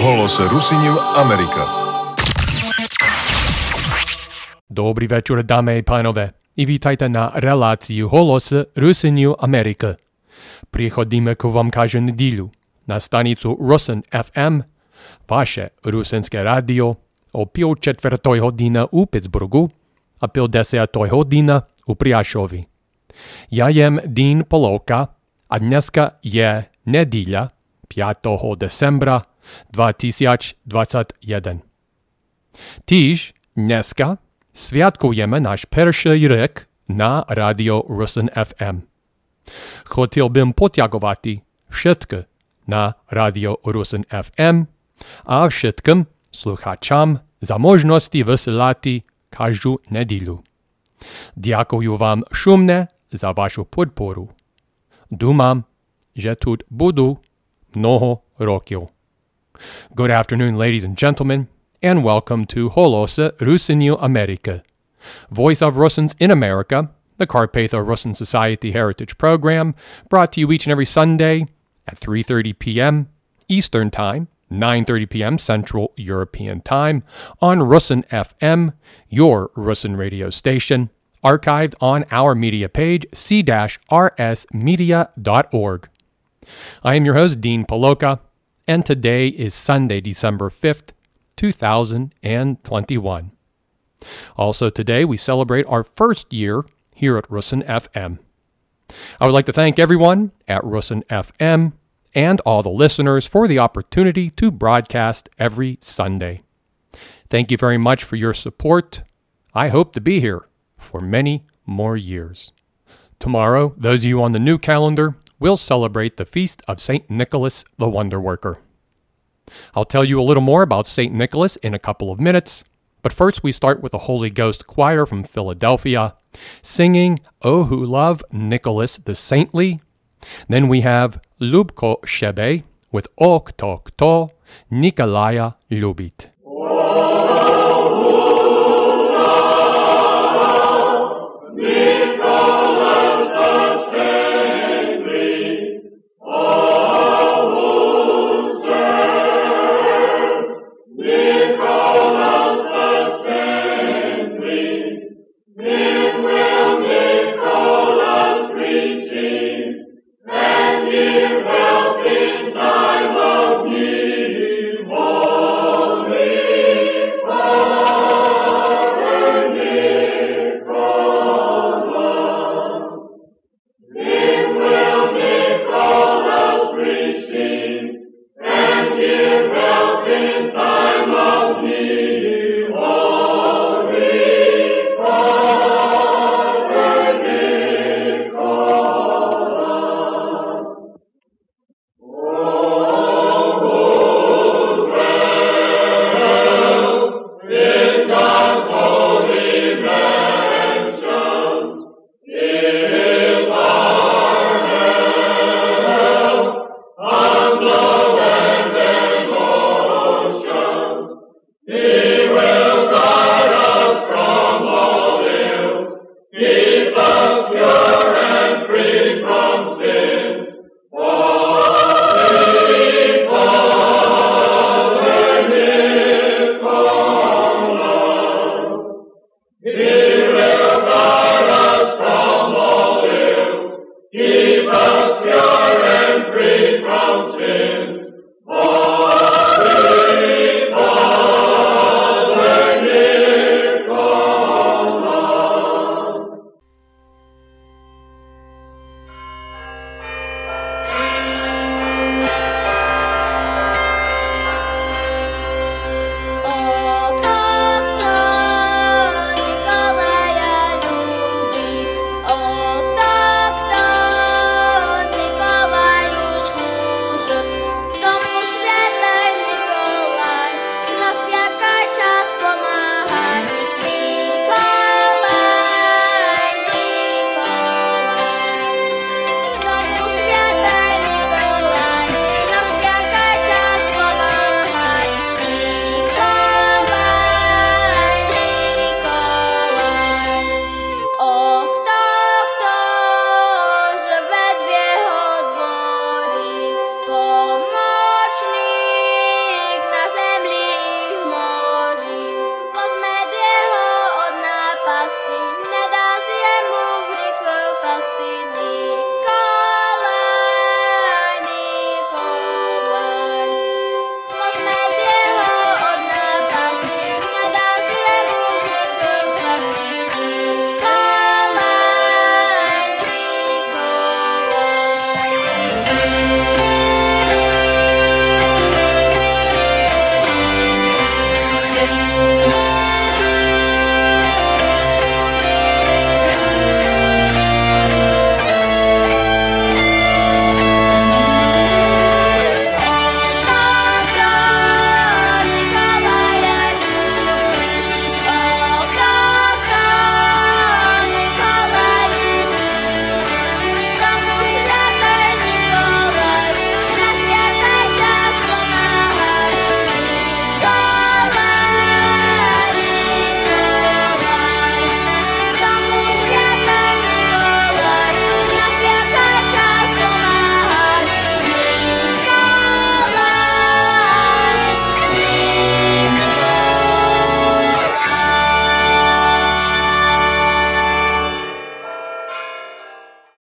Голос Rusinju Amerika. Dobrý večer, dámy a pánové, i vítajte na reláciu Голос Rusinju Amerika. Приходíme к вам каждую неделю на станицу Rusin FM, ваше русинское радио, о 5:04 година у Питтсбургу, а 5:10 година у Пряшові. Я єм Дін Полока, а днеска є неділя 5 декабря 2021. Тож, днеска святкуємо наш перший рік на радіо Rusin FM. Хотів би подякувати всім на радіо Rusin FM, а всім слухачам за можливість висилати кожну неділю. Дякую вам шумне за вашу підпору. Думам, що тут буду много років. Good afternoon, ladies and gentlemen, and welcome to Голос Rusinju Amerika, Voice of Russins in America, the Carpatho Russin Society Heritage Program, brought to you each and every Sunday at 3:30 p.m. Eastern Time, 9:30 p.m. Central European Time, on Rusin FM, your Rusin radio station, archived on our media page, c-rsmedia.org. I am your host, Dean Paloka, and today is Sunday, December 5th, 2021. Also today, we celebrate our first year here at Rusin FM. I would like to thank everyone at Rusin FM and all the listeners for the opportunity to broadcast every Sunday. Thank you very much for your support. I hope to be here for many more years. Tomorrow, those of you on the new calendar will celebrate the feast of St. Nicholas the Wonder Worker. I'll tell you a little more about St. Nicholas in a couple of minutes, but first we start with the Holy Ghost Choir from Philadelphia, singing "O Who Love Nicholas the Saintly." Then we have Lubko Shebe with "O Kto Kto Nikolaya Lubit." Give help in time of need, holy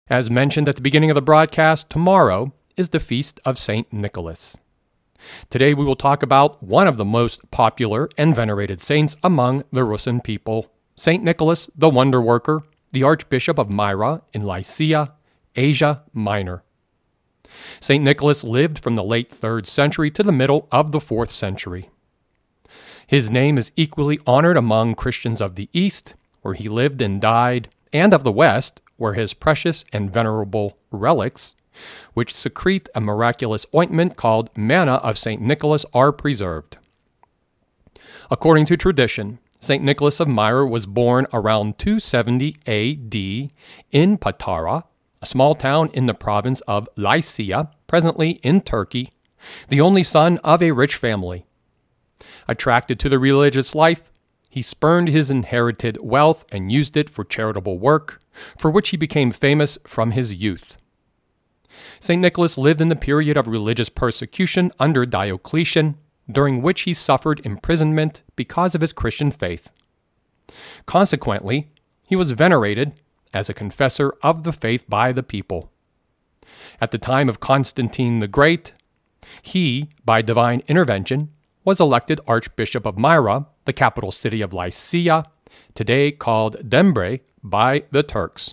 As mentioned at the beginning of the broadcast, tomorrow is the Feast of St. Nicholas. Today we will talk about one of the most popular and venerated saints among the Rusin people, St. Nicholas the Wonder Worker, the Archbishop of Myra in Lycia, Asia Minor. St. Nicholas lived from the late 3rd century to the middle of the 4th century. His name is equally honored among Christians of the East, where he lived and died, and of the West, where his precious and venerable relics, which secrete a miraculous ointment called manna of St. Nicholas, are preserved. According to tradition, St. Nicholas of Myra was born around 270 A.D. in Patara, a small town in the province of Lycia, presently in Turkey, the only son of a rich family. Attracted to the religious life, he spurned his inherited wealth and used it for charitable work, for which he became famous from his youth. St. Nicholas lived in the period of religious persecution under Diocletian, during which he suffered imprisonment because of his Christian faith. Consequently, he was venerated as a confessor of the faith by the people. At the time of Constantine the Great, he, by divine intervention, was elected Archbishop of Myra, the capital city of Lycia, today called Dembre by the Turks.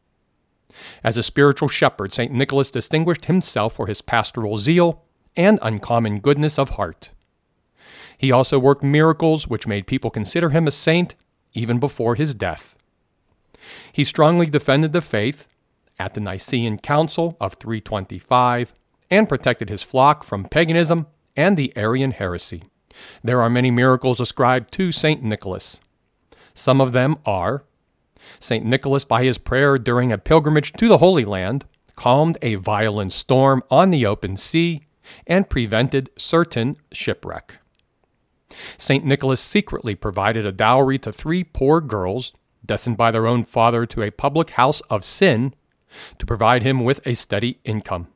As a spiritual shepherd, St. Nicholas distinguished himself for his pastoral zeal and uncommon goodness of heart. He also worked miracles which made people consider him a saint even before his death. He strongly defended the faith at the Nicene Council of 325 and protected his flock from paganism and the Arian heresy. There are many miracles ascribed to St. Nicholas. Some of them are: St. Nicholas, by his prayer during a pilgrimage to the Holy Land, calmed a violent storm on the open sea and prevented certain shipwreck. St. Nicholas secretly provided a dowry to 3 poor girls, destined by their own father to a public house of sin, to provide him with a steady income.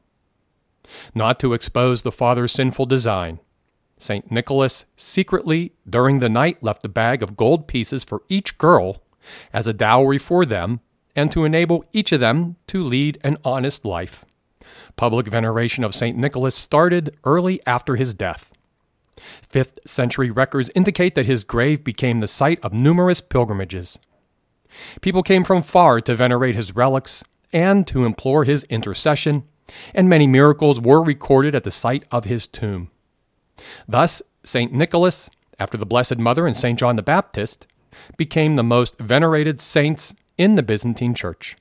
Not to expose the father's sinful design, St. Nicholas secretly, during the night, left a bag of gold pieces for each girl as a dowry for them, and to enable each of them to lead an honest life. Public veneration of St. Nicholas started early after his death. 5th century records indicate that his grave became the site of numerous pilgrimages. People came from far to venerate his relics and to implore his intercession, and many miracles were recorded at the site of his tomb. Thus, St. Nicholas, after the Blessed Mother and St. John the Baptist, became the most venerated saints in the Byzantine Church.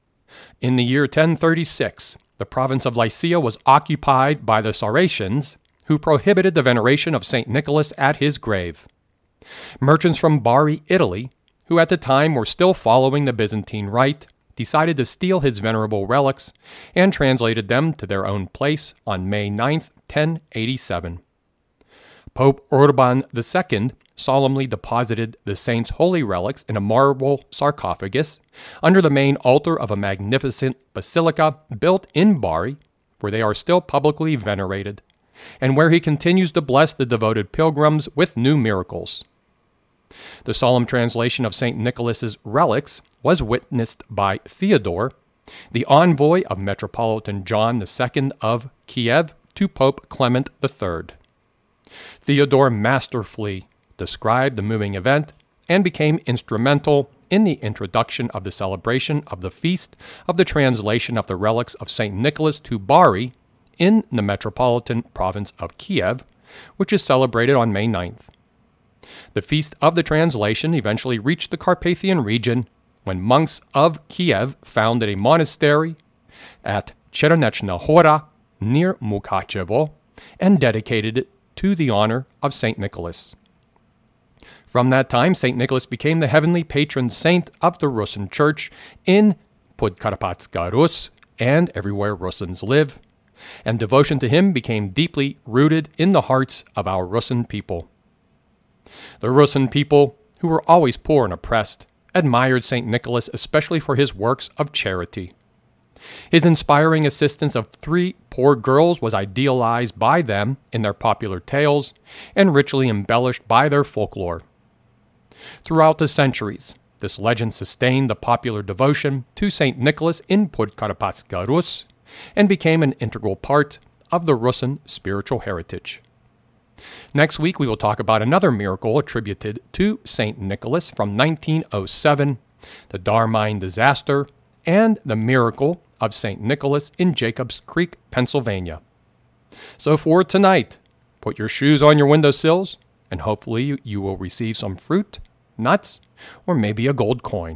In the year 1036, the province of Lycia was occupied by the Saracens, who prohibited the veneration of St. Nicholas at his grave. Merchants from Bari, Italy, who at the time were still following the Byzantine rite, decided to steal his venerable relics and translated them to their own place on May 9, 1087. Pope Urban II solemnly deposited the saint's holy relics in a marble sarcophagus under the main altar of a magnificent basilica built in Bari, where they are still publicly venerated, and where he continues to bless the devoted pilgrims with new miracles. The solemn translation of St. Nicholas's relics was witnessed by Theodore, the envoy of Metropolitan John II of Kiev to Pope Clement III. Theodore masterfully described the moving event and became instrumental in the introduction of the celebration of the feast of the translation of the relics of St. Nicholas to Bari in the metropolitan province of Kiev, which is celebrated on May 9th. The feast of the translation eventually reached the Carpathian region when monks of Kiev founded a monastery at Chernechna Hora near Mukachevo and dedicated it to the honor of St. Nicholas. From that time, St. Nicholas became the heavenly patron saint of the Rusin Church in Podkarpatska Rus and everywhere Rusins live, and devotion to him became deeply rooted in the hearts of our Rusin people. The Rusin people, who were always poor and oppressed, admired St. Nicholas especially for his works of charity. His inspiring assistance of 3 poor girls was idealized by them in their popular tales and richly embellished by their folklore. Throughout the centuries, This legend sustained the popular devotion to St. Nicholas in Podkarpatska Rus and became an integral part of the Russian spiritual heritage. Next week, we will talk about another miracle attributed to St. Nicholas from 1907, the Darmine disaster, and the miracle of St. Nicholas in Jacobs Creek, Pennsylvania. So for tonight, put your shoes on your windowsills, and hopefully you will receive some fruit, nuts, or maybe a gold coin.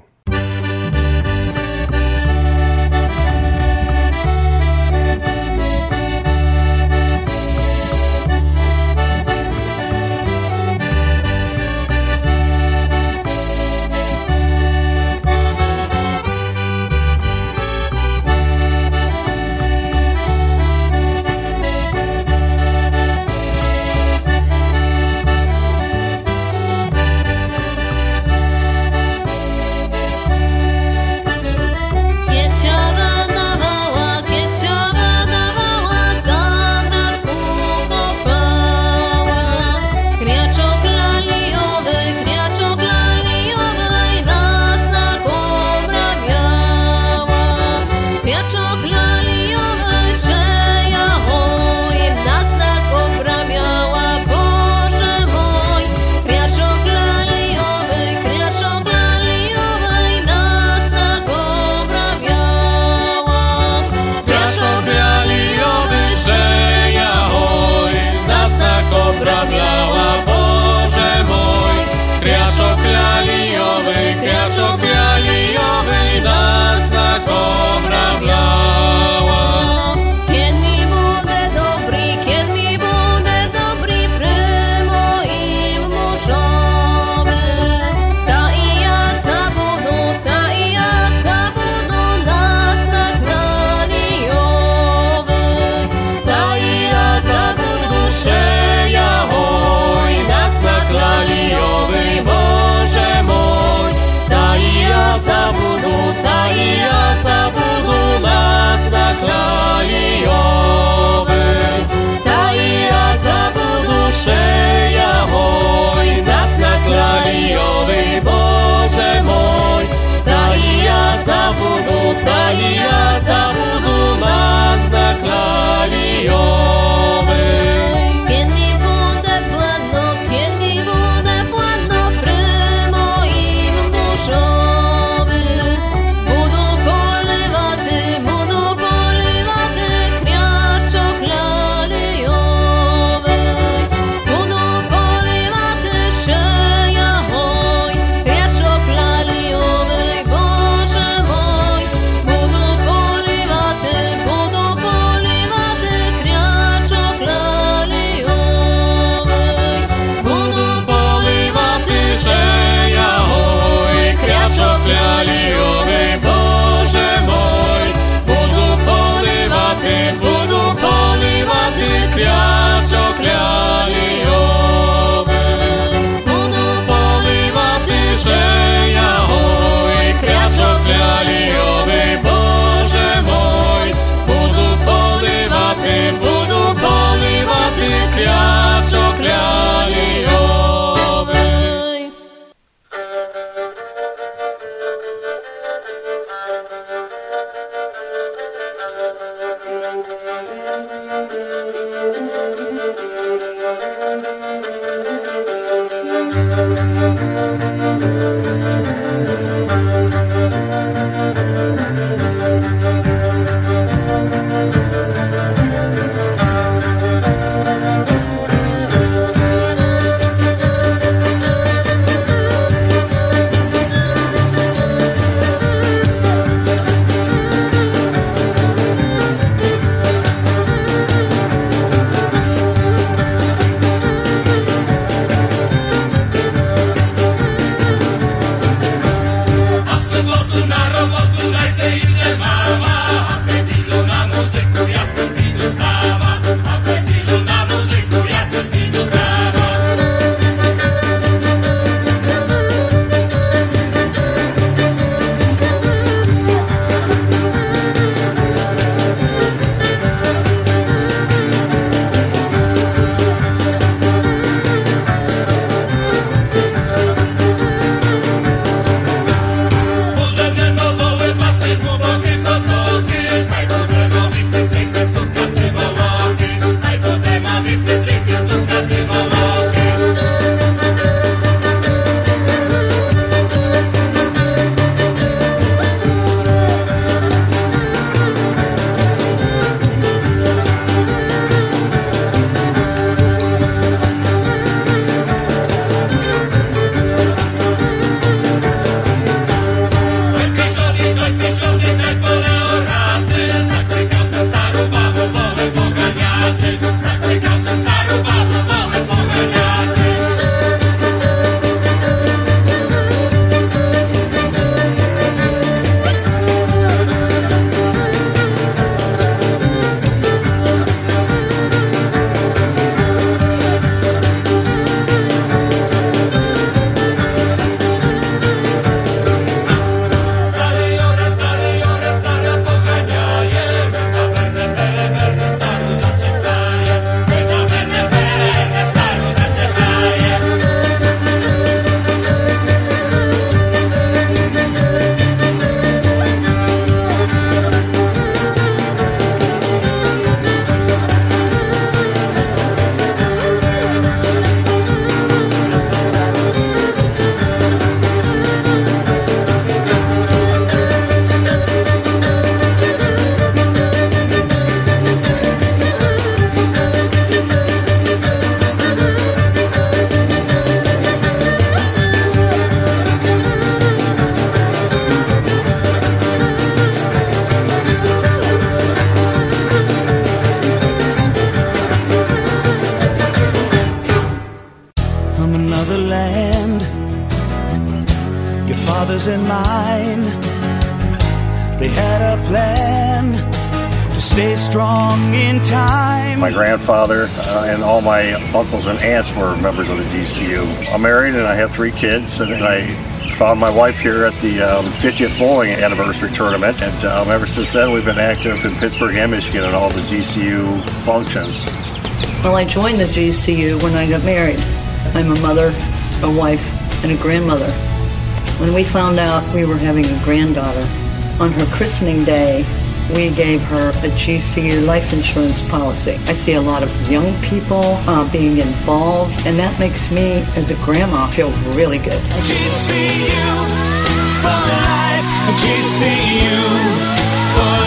had a plan to stay strong in time. My grandfather and all my uncles and aunts were members of the GCU. I'm married and I have 3 kids, and I found my wife here at the 50th bowling anniversary tournament, and ever since then we've been active in Pittsburgh and Michigan at all the GCU functions. Well, I joined the GCU when I got married. I'm a mother, a wife, and a grandmother. When we found out we were having a granddaughter, on her christening day, we gave her a GCU life insurance policy. I see a lot of young people being involved, and that makes me, as a grandma, feel really good. GCU for life, GCU for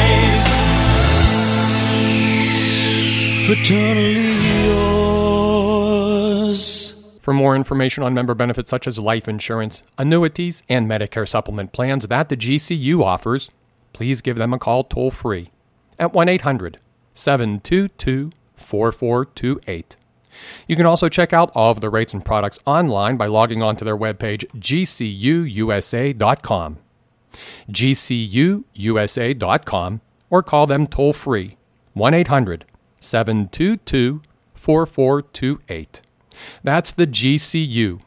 life, fraternally yours. For more information on member benefits such as life insurance, annuities, and Medicare supplement plans that the GCU offers, please give them a call toll-free at 1-800-722-4428. You can also check out all of the rates and products online by logging on to their webpage, gcuusa.com. gcuusa.com, or call them toll-free, 1-800-722-4428. That's the GCU,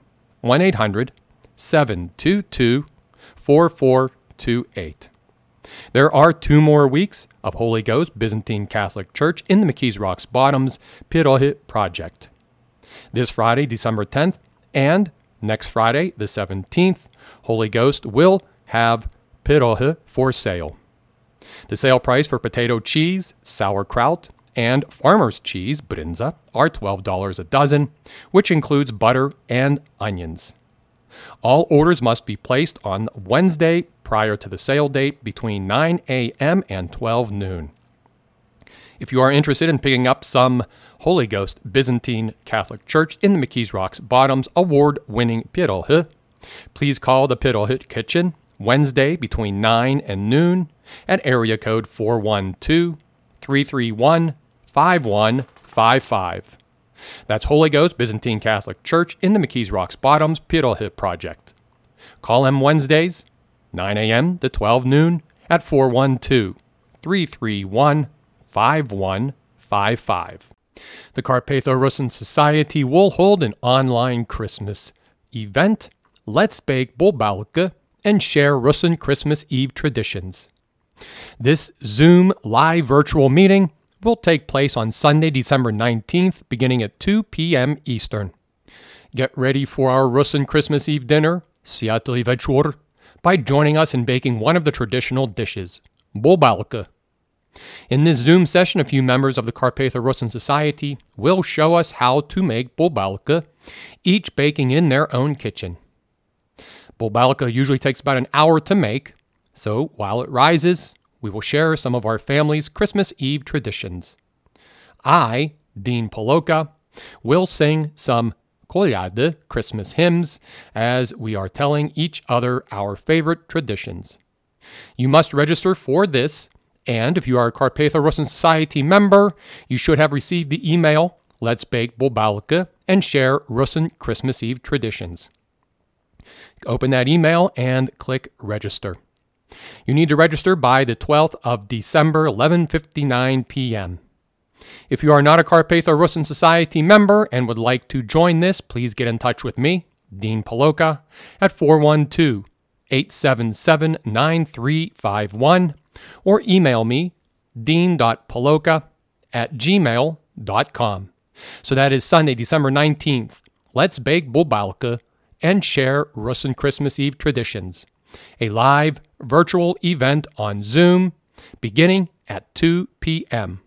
1-800-722-4428. There are 2 more weeks of Holy Ghost Byzantine Catholic Church in the McKees Rocks Bottoms Pirohi Project. This Friday, December 10th, and next Friday, the 17th, Holy Ghost will have Pirohi for sale. The sale price for potato cheese, sauerkraut, and farmer's cheese, brinza, are $12 a dozen, which includes butter and onions. All orders must be placed on Wednesday prior to the sale date between 9 a.m. and 12 noon. If you are interested in picking up some Holy Ghost Byzantine Catholic Church in the McKees Rocks Bottoms award-winning pirohi, please call the Pirohi Kitchen Wednesday between 9 and noon at area code 412-331-5155. That's Holy Ghost Byzantine Catholic Church in the McKees Rocks Bottoms Pirohi Project. Call them Wednesdays, 9 a.m. to 12 noon at 412-331-5155. The Carpatho-Russin Society will hold an online Christmas event. Let's bake bulbalka and share Russin Christmas Eve traditions. This Zoom live virtual meeting will take place on Sunday, December 19th, beginning at 2 p.m. Eastern. Get ready for our Russin Christmas Eve dinner, Sviatly Večer, by joining us in baking one of the traditional dishes, bulbalka. In this Zoom session, a few members of the Carpatho-Russin Society will show us how to make bulbalka, each baking in their own kitchen. Bulbalka usually takes about an hour to make, so while it rises, we will share some of our family's Christmas Eve traditions. I, Dean Poloka, will sing some kolyada Christmas hymns as we are telling each other our favorite traditions. You must register for this, and if you are a Carpatho-Russin Society member, you should have received the email, Let's Bake Bulbalka and Share Russin Christmas Eve Traditions. Open that email and click Register. You need to register by the 12th of December, 11:59 p.m. If you are not a Carpatho-Russin Society member and would like to join this, please get in touch with me, Dean Poloka, at 412-877-9351, or email me, dean.poloka@gmail.com. So that is Sunday, December 19th. Let's bake bulbalka and share Russin Christmas Eve traditions. A live virtual event on Zoom beginning at 2 p.m.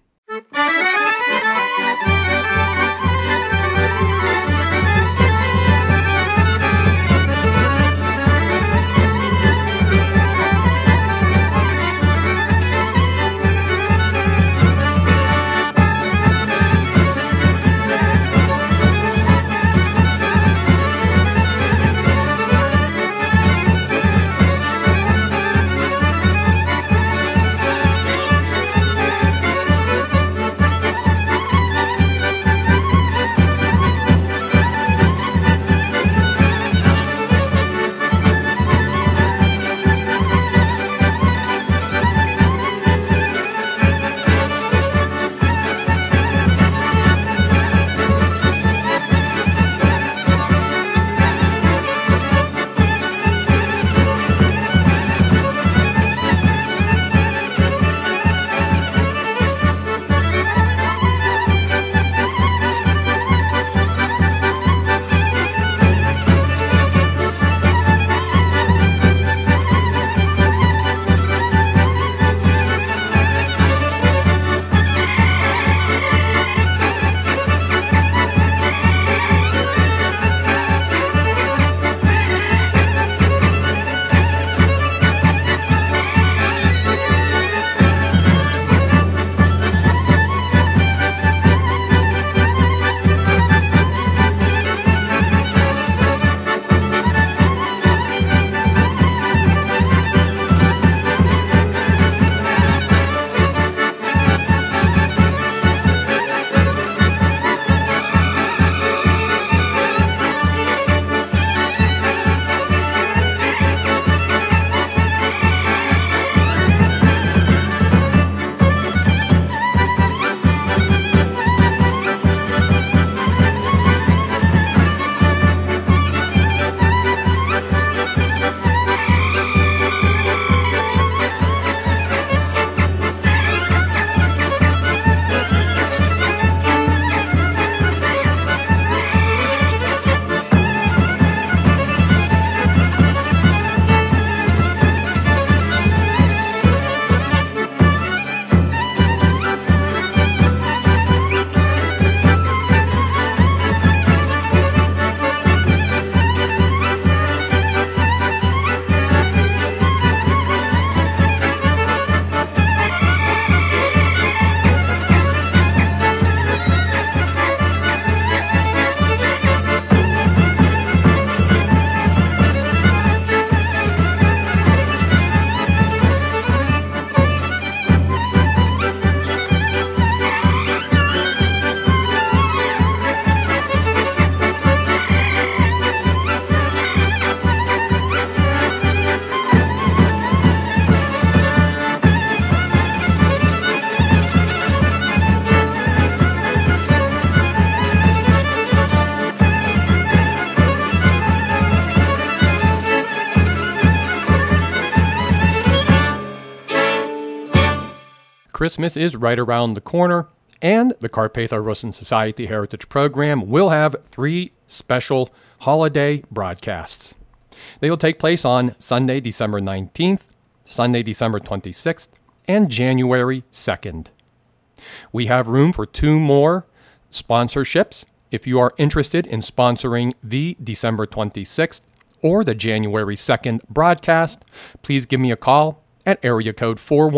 Christmas is right around the corner, and the Carpatho-Russin Society Heritage Program will have 3 special holiday broadcasts. They will take place on Sunday, December 19th, Sunday, December 26th, and January 2nd. We have room for 2 more sponsorships. If you are interested in sponsoring the December 26th or the January 2nd broadcast, please give me a call at area code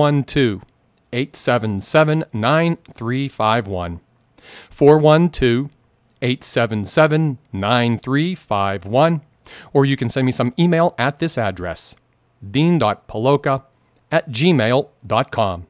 412-877-9351. 412-877-9351. Or you can send me some email at this address, dean.paloka@gmail.com.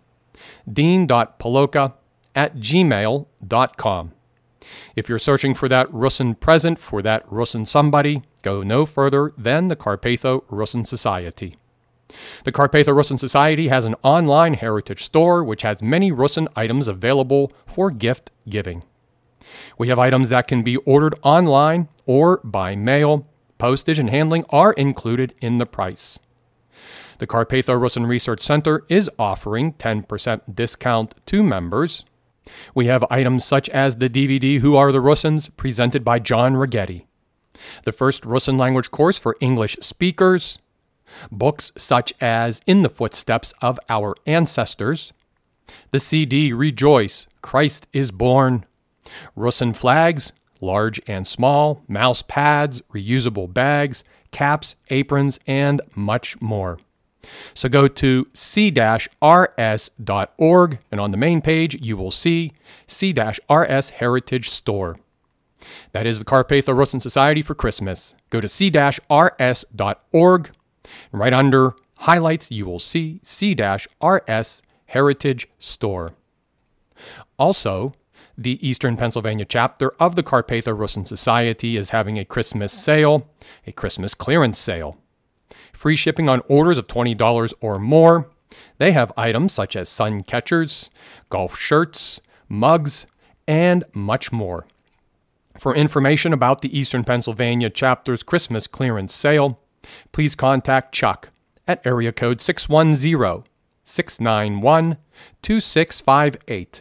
dean.paloka@gmail.com. If you're searching for that Russin present, for that Russin somebody, go no further than the Carpatho-Russin Society. The Carpatho-Russin Society has an online heritage store which has many Russin items available for gift giving. We have items that can be ordered online or by mail. Postage and handling are included in the price. The Carpatho-Russin Research Center is offering 10% discount to members. We have items such as the DVD Who Are the Russins, presented by John Righetti, the first Russin language course for English speakers, books such as In the Footsteps of Our Ancestors, the CD Rejoice, Christ is Born, Russin flags, large and small, mouse pads, reusable bags, caps, aprons, and much more. So go to c-rs.org, and on the main page you will see C-RS Heritage Store. That is the Carpatho-Russin Society for Christmas. Go to c-rs.org, and right under highlights you will see C-RS Heritage Store. Also, the Eastern Pennsylvania chapter of the Carpatho-Russin Society is having a Christmas sale, a Christmas clearance sale. Free shipping on orders of $20 or more. They have items such as sun catchers, golf shirts, mugs, and much more. For information about the Eastern Pennsylvania chapter's Christmas clearance sale, please contact Chuck at area code 610-691-2658.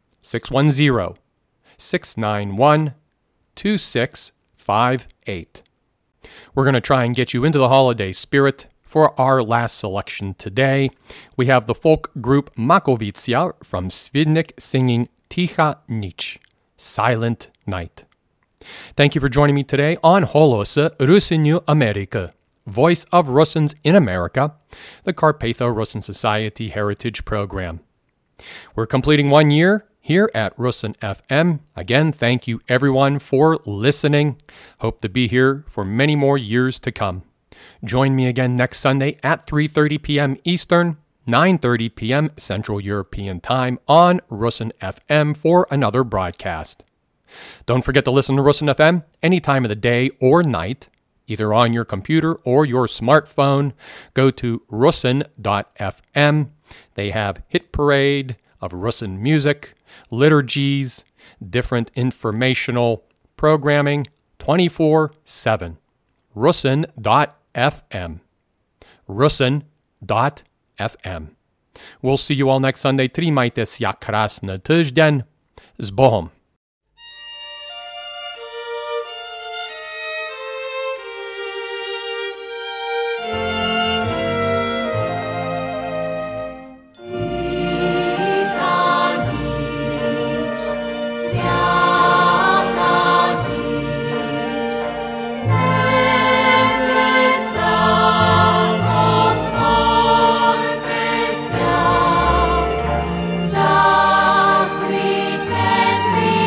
610-691-2658. We're going to try and get you into the holiday spirit. For our last selection today, we have the folk group Makowicja from Świdnik singing Ticha Nicz, Silent Night. Thank you for joining me today on Holosy Rusiniu Ameryka, Voice of Russins in America, the Carpatho-Russin Society Heritage Program. We're completing 1 year here at Russin FM. Again, thank you everyone for listening. Hope to be here for many more years to come. Join me again next Sunday at 3:30 p.m. Eastern, 9:30 p.m. Central European Time on Russin FM for another broadcast. Don't forget to listen to Russin FM any time of the day or night, either on your computer or your smartphone. Go to russin.fm. They have Hit Parade of Russin music, liturgies, different informational programming 24/7. Russin.fm. Russin.fm. We'll see you all next Sunday. Trimajte jak krasny tydzień. Z Bohom. Sweet,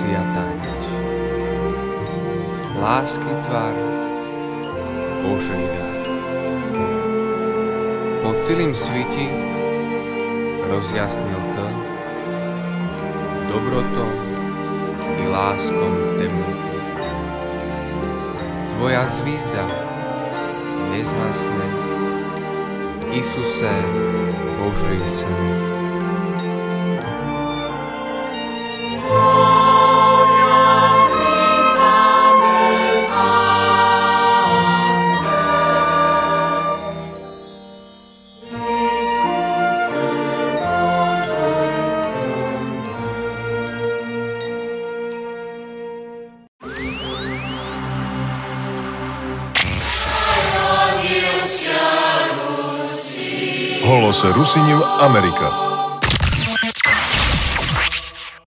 rozliatá nič. Lásky tvar, Boží dar. Po celým sviti rozjasnil to dobrotom i láskom temnotu. Tvoja zvízda nezhasne, Isuse, Boží Syn. Голос Русинів Америка.